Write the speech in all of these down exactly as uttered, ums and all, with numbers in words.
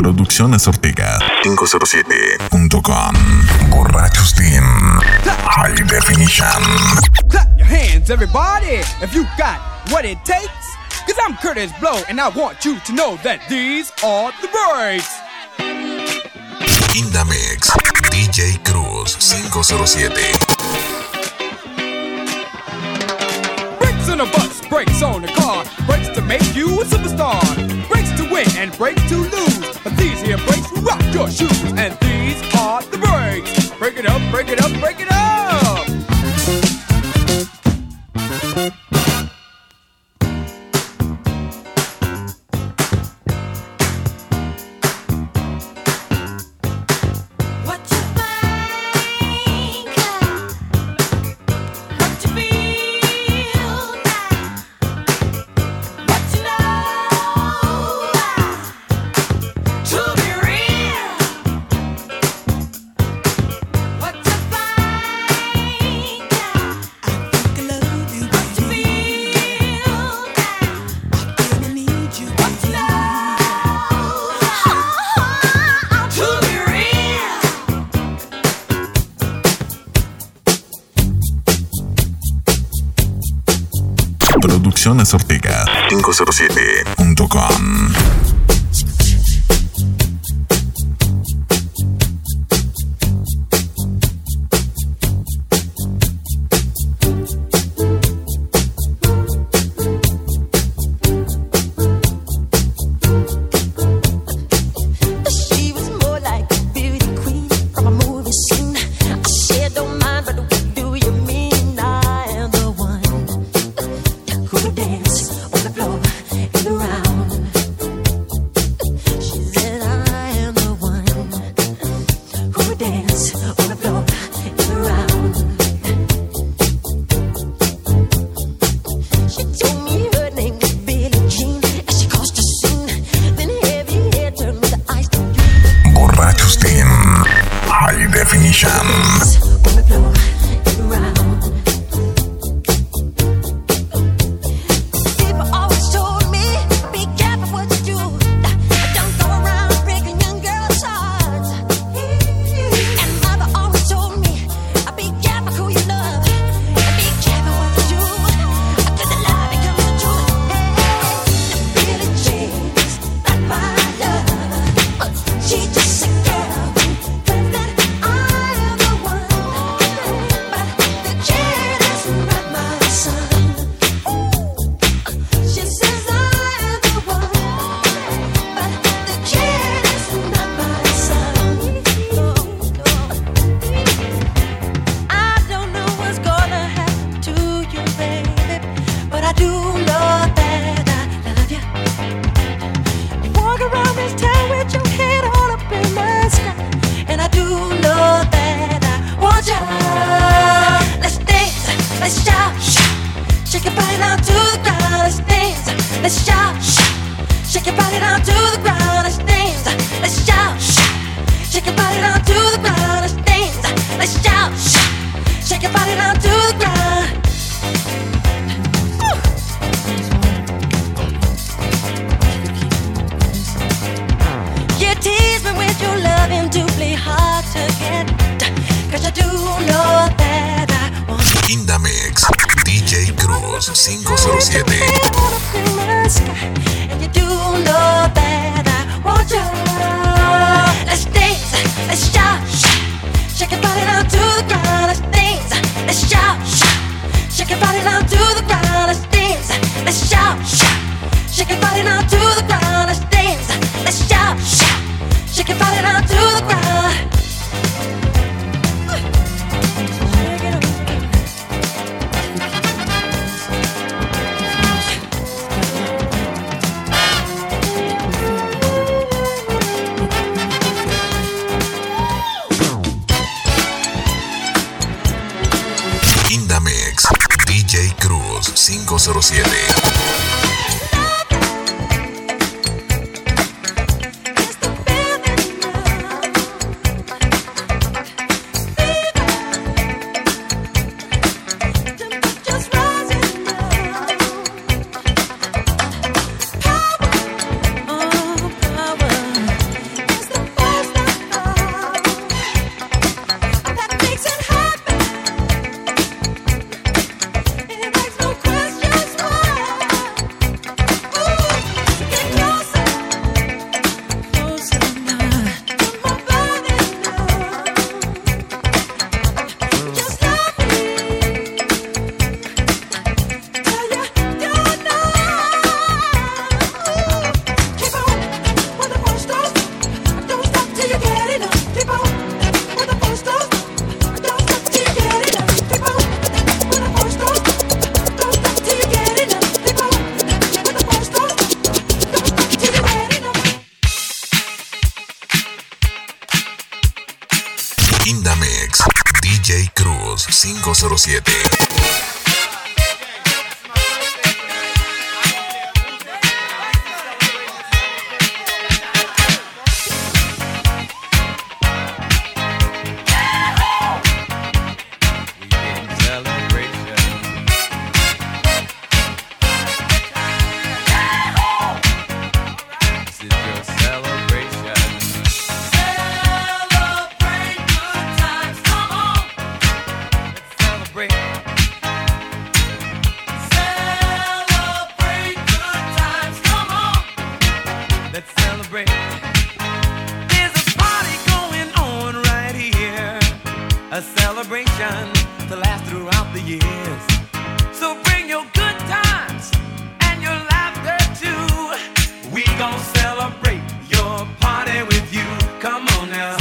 Producciones Ortega cinco cero siete punto com. Borrachos Team High Definition. Clap your hands, everybody, if you got what it takes. Cause I'm Curtis Blow, and I want you to know that these are the breaks. In the Mix, D J Cruz cinco cero siete. Brakes on a bus, brakes on a car, brakes to make you a superstar, brakes to win and brakes to lose. But these here brakes rock your shoes, and these are the breaks. Break it up, break it up, break it up. Producciones Ortega cinco cero siete punto com. In the Mix, D J Cruz cinco cero siete. In the Mix, D J Cruz cinco cero siete. In the Mix, D J Cruz cinco cero siete. A celebration to last throughout the years. So bring your good times and your laughter too. We gon' celebrate your party with you. Come on now.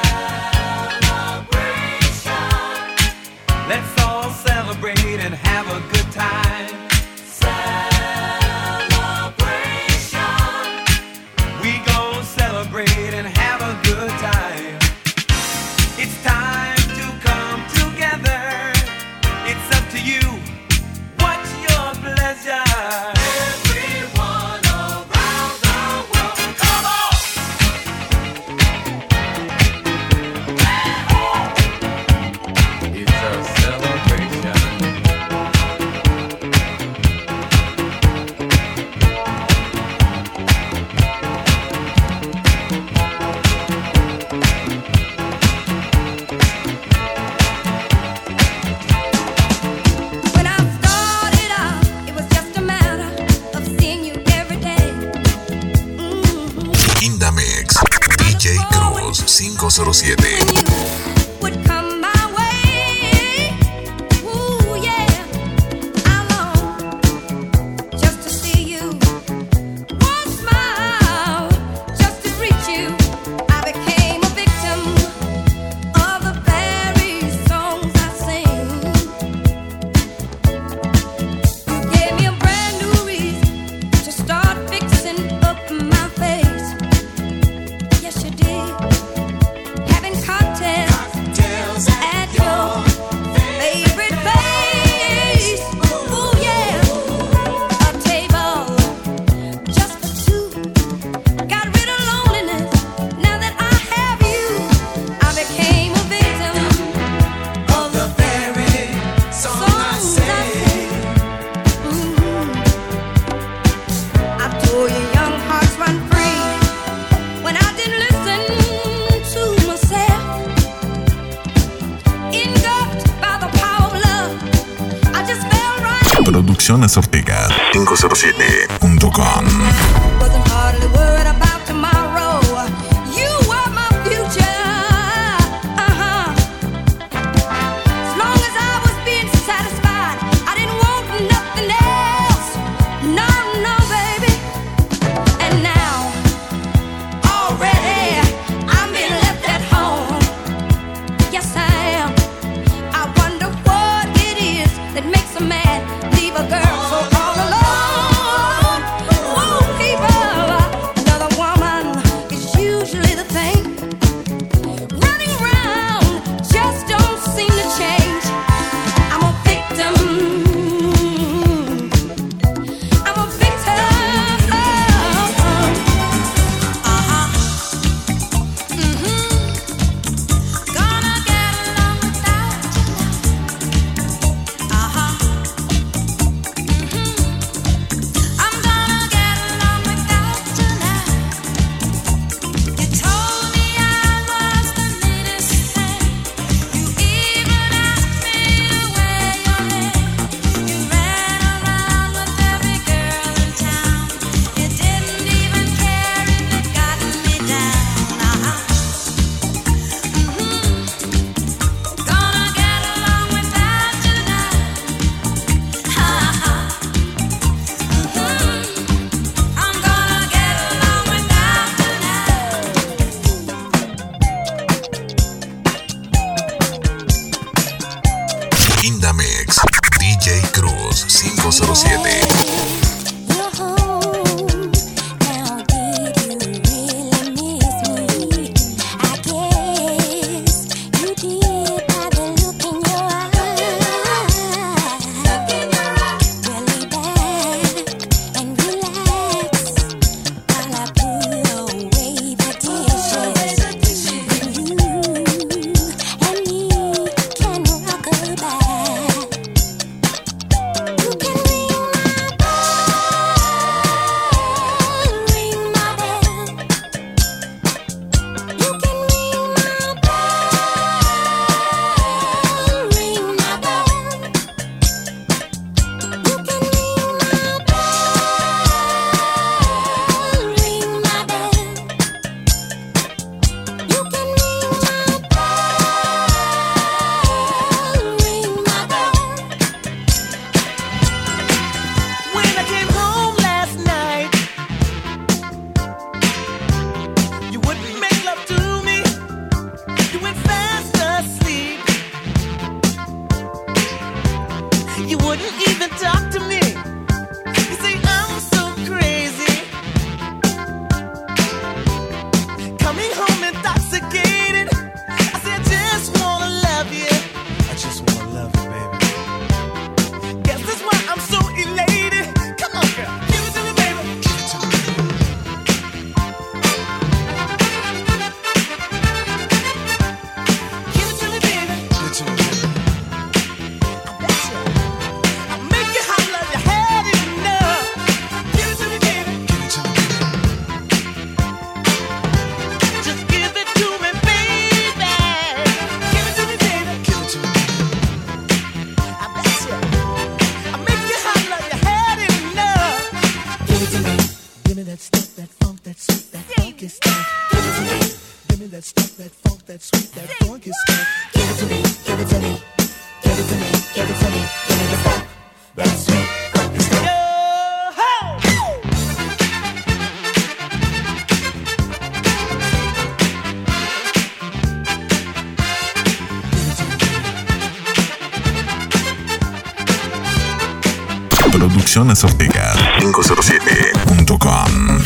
Celebration. Let's all celebrate and have a good time. Celebration. We gon' celebrate and have a good time. It's time. It's up to you. What's your pleasure? Everyone around the world, come on! It's a celebration. cinco cero siete. Producciones Ortega cinco cero siete punto com. Leave a girl so all alone. Whoa, people. Producciones Ortega cinco cero siete punto com.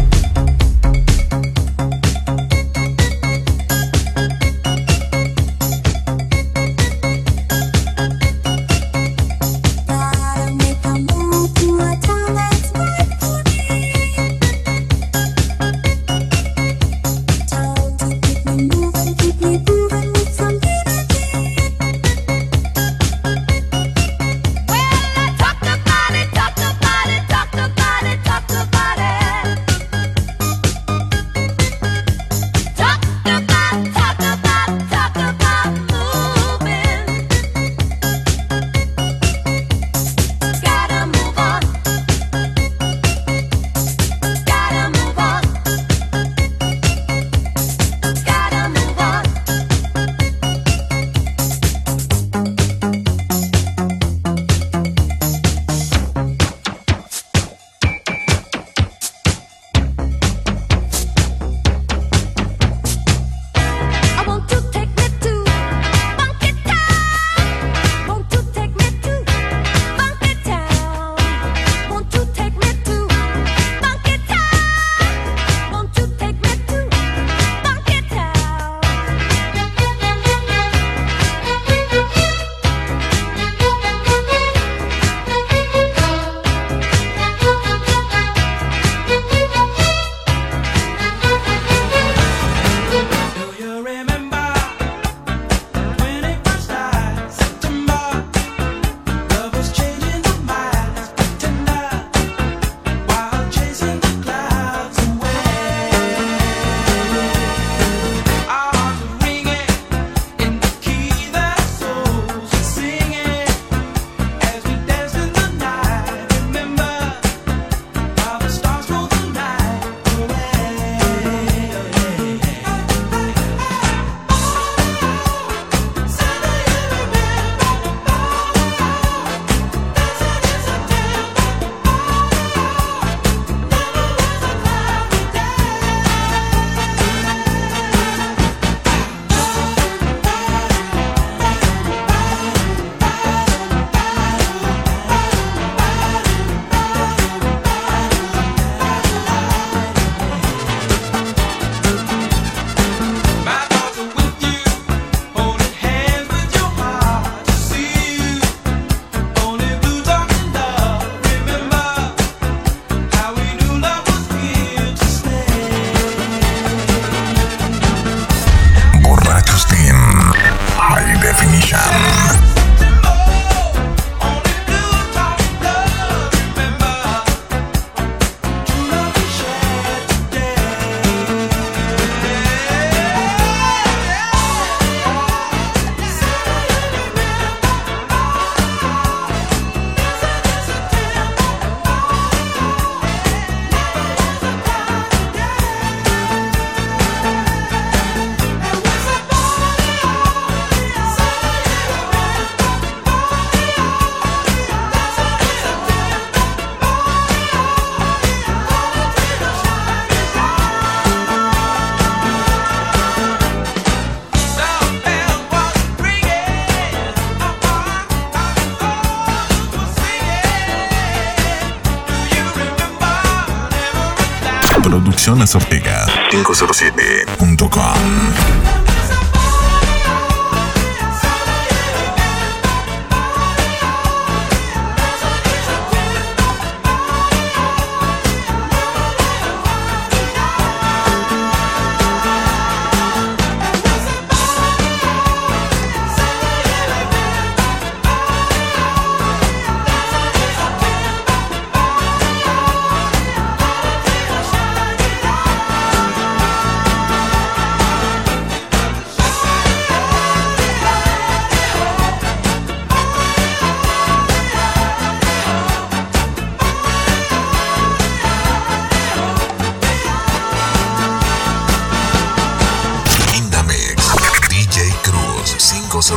Producciones Ortega cinco cero siete punto com.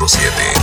cero siete.